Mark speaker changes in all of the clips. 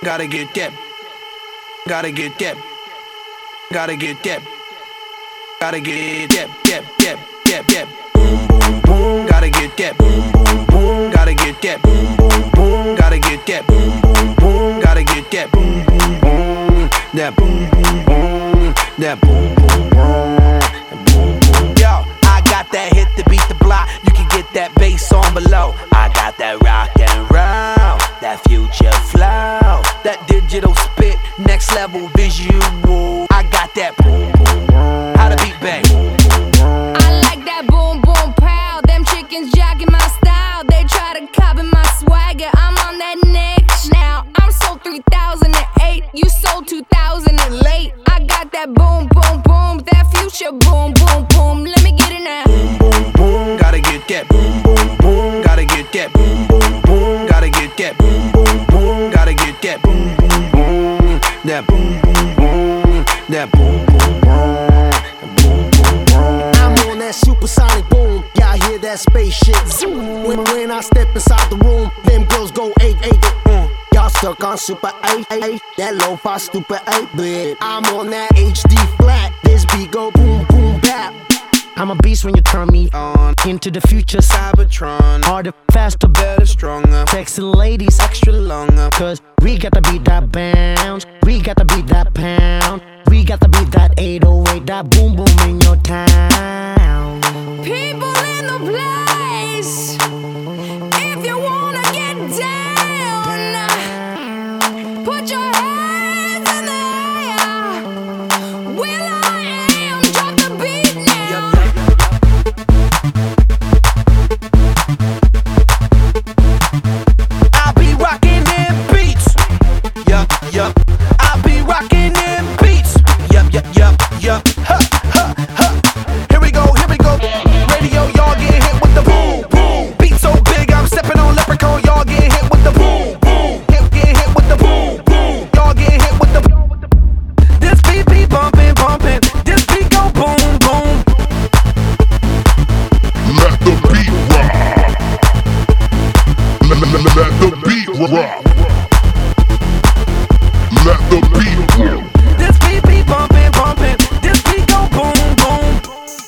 Speaker 1: Gotta get that. Gotta get that. Gotta get that. Gotta get that. Boom, boom, boom. Gotta get that. Boom, boom, boom. Gotta get that. Boom, boom, boom. Gotta get that. Boom, boom, boom. Gotta get that. Boom, boom, boom. That boom, boom, boom. That boom, boom, boom. Boom, boom. Yo, I got that hit to beat the block. You can get that bass on below. I got that rock and roll, that future flow, that digital spit, next level visual. I got that boom, boom, boom. How the beat bang?
Speaker 2: I like that boom, boom, pow. Them chickens jacking my style. They try to copy my swagger. I'm on that next now. I'm sold 3008. You sold 2000 and late. I got that boom, boom, boom. That future boom, boom, boom. Let me get it now.
Speaker 1: Boom, boom, boom. Gotta get that. Boom, boom, boom. Gotta get that. Boom, boom, boom. Gotta get that. Boom, boom, boom. Gotta get that. Boom, boom, boom. That boom, boom, boom. That boom, boom, boom.
Speaker 3: I'm on that supersonic boom. Y'all hear that spaceship zoom. When I step inside the room, them girls go 8-8. Y'all stuck on super 8-8. That lo-fi stupid 8-bit. I'm on that HD flat. This beat go boom, boom, bap. I'm a beast when you turn me on. Into the future, Cybertron. Harder, faster, better, stronger. Sexy ladies, extra longer. Cause we got to beat that bounce. We got to beat that pound. We got to beat that 808. That boom, boom in your town.
Speaker 2: People in the place. If you wanna get down, put your hands in the air. Will I am, drop the beat now.
Speaker 1: I be rocking them beats. Yup, yup. I be rocking them beats. Yup, yup, yup, yup. Ha, ha, ha. Here we go, here we go. Radio, y'all get hit with the boom, boom. Beat so big, I'm stepping on leprechaun. Y'all get hit with the boom, boom. Get hit with the boom, boom. Y'all get hit with the. This beat be bumping, bumping. This beat go boom, boom.
Speaker 4: Let the beat rock. Let the beat rock. Let the beat rock.
Speaker 1: This beat be bumping, bumping. This beat go boom, boom.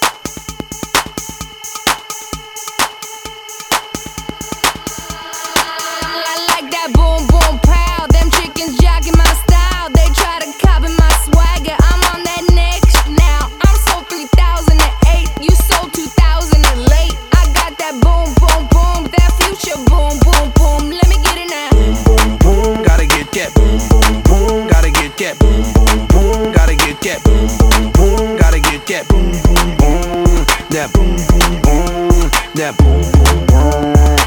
Speaker 2: I like that boom, boom, pow. Them chickens jacking my style. They try to copy my swagger. I'm on that next now. I'm sold 3008. You sold 2000 and late. I got that boom, boom, boom. That future boom, boom, boom. Let me get it now.
Speaker 1: Boom, boom, gotta get that. Boom, boom, boom, gotta get that. Boom, boom, boom, gotta get that. Boom, boom, boom, gotta get that. Boom, boom, boom, that boom, boom, boom, that boom, boom, boom.